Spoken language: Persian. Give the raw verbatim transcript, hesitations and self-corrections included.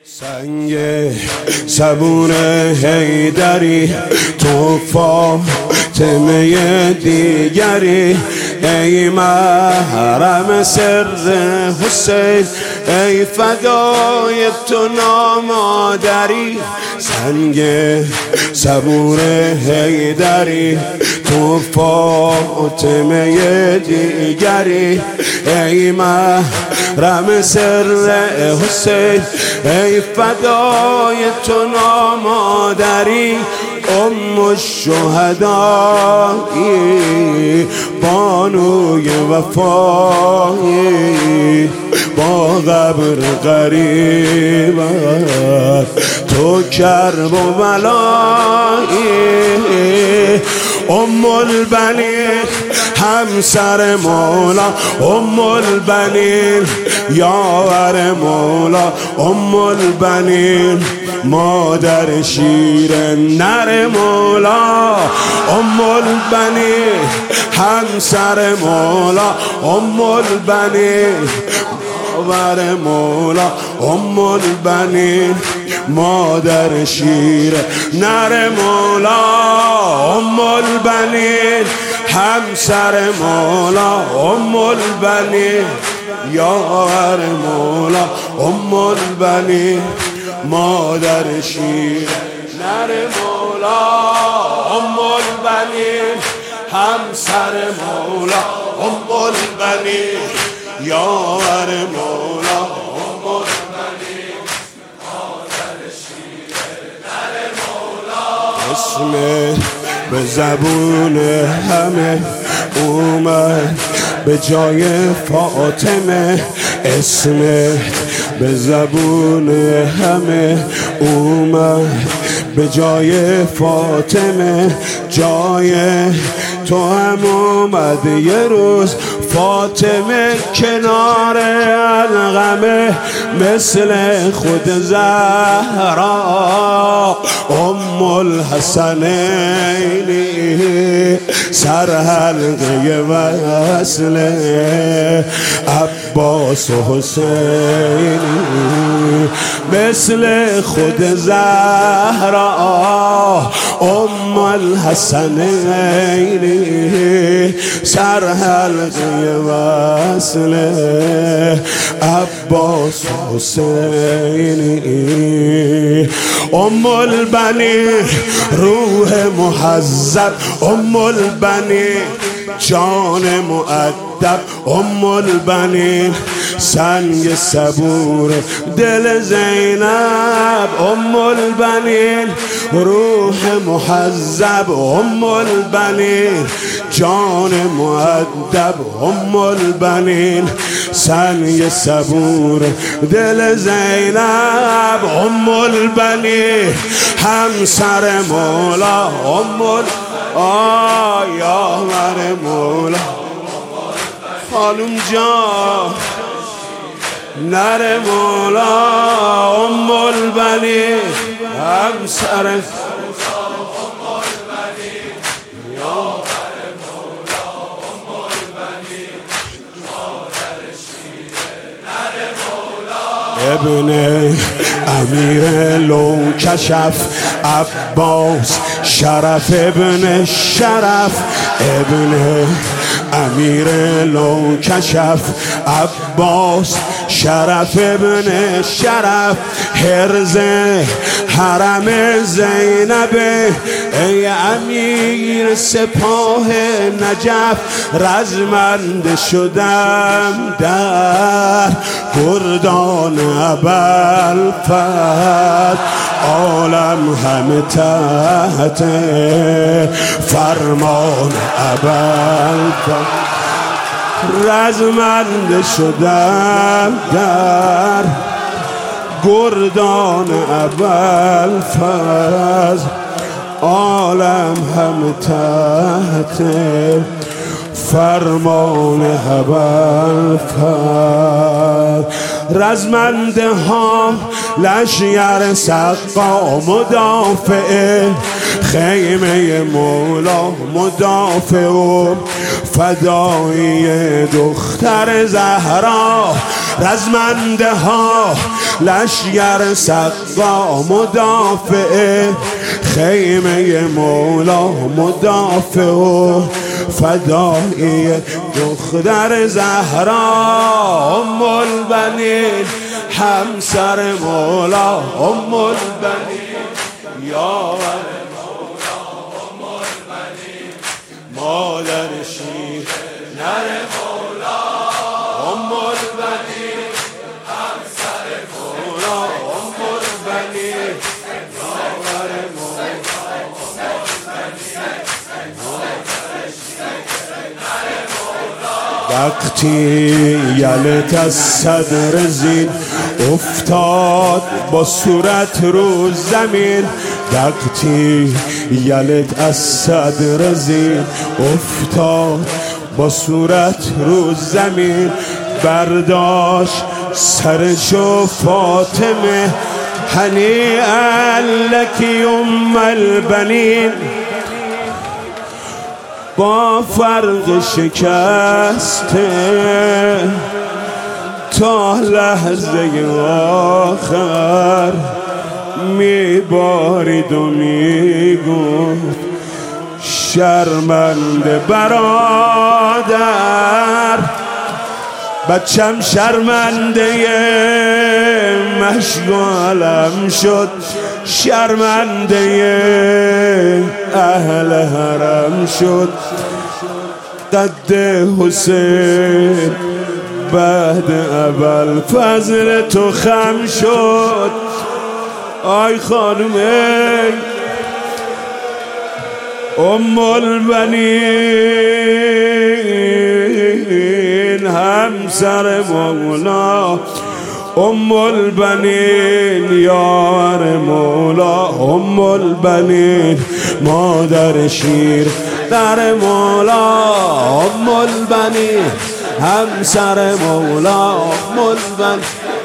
سنگ صبور حیدری تو فاطمه دیگری، ای محرم سر حسین، ای فدای تو نامادری. سنگ صبور حیدری تو فاطمه دیگری، ای محرم سر حسین، ای فدای تو نامادری. ام الشهدایی بانوی وفایی، با قبر غریبت تو کرب و بلایی. ام البنین همسر مولا، ام البنین یاور مولا، ام البنین مادر شیر نر مولا. ام البنین همسر مولا، ام البنین یاور مولا، ام البنین مادر شیر نر مولا. ام البنین همسر مولا، ام البنین یاور مولا، ام البنین مادر شیر نر مولا. ام البنین همسر مولا، ام البنین یاور مولا، ام البنین مادر شیر نر مولا. اسم به زبون همه اومد به جای فاطمه، اسم به زبون همه اومد به جای فاطمه. جای تو هم اومد یه روز فاطمه کنار القمه، مثل خود زهرا ام الحسنین، سر حلقه وصل عباس و حسین، مثل خود زهرا ام الحسنین، سر حلقه وصل عباس و حسین. ام البنین روح محذب، ام البنین جان مؤدب، ام البنین سنگ صبور دل زینب، ام البنین روح محذب، ام البنین جان مؤدب، ام البنین سنگ صبور دل زینب. ام البنین همسر مولا، ام آه یاور مولا، خانم جان نر مولا. ام البنین همسر ابن امیر لو کشف عباس شرف، ابن شرف ابن امیر لو کشف عباس شرف، ابن شرف حرز حرم زینب، ای امیر سپاه نجف. رزمنده شدم در گردان ابوالفضل، عالم همه تحت فرمان ابوالفضل. رزمنده شدم در گردان ابوالفضل، عالم همه تحت فرمان ابوالفضل. رزمنده ها لشگر سقا مدافع، خیمه مولا مدافع و فدایی دختر زهرا. رزمنده ها لشگر سقا مدافع خیمه مولا مدافع و فدایی دختر زهرا ام البنین همسر مولا ام البنین یاور مولا ام البنین مادر شیر نر مولا ام البنین همسر مولا ام البنین یاور مولا ام البنین وقتی یلت از صدر زین افتاد با صورت رو زمین وقتی یلت از صدر زین افتاد با صورت رو زمین برداشت سرشو فاطمه هنیئا لکی ام البنین با فرق شکسته تا لحظه آخر میبارید و میگفت شرمنده برادر بچم شرمنده مشغولم شد شرمنده اهل حرم شد قد حسین بعد اول فضل تو خم شد آی خانومه ام البنین همسر مولا ام البنین یار مولا ام البنین مادر شیر در مولا ام البنین همسر مولا ام البنین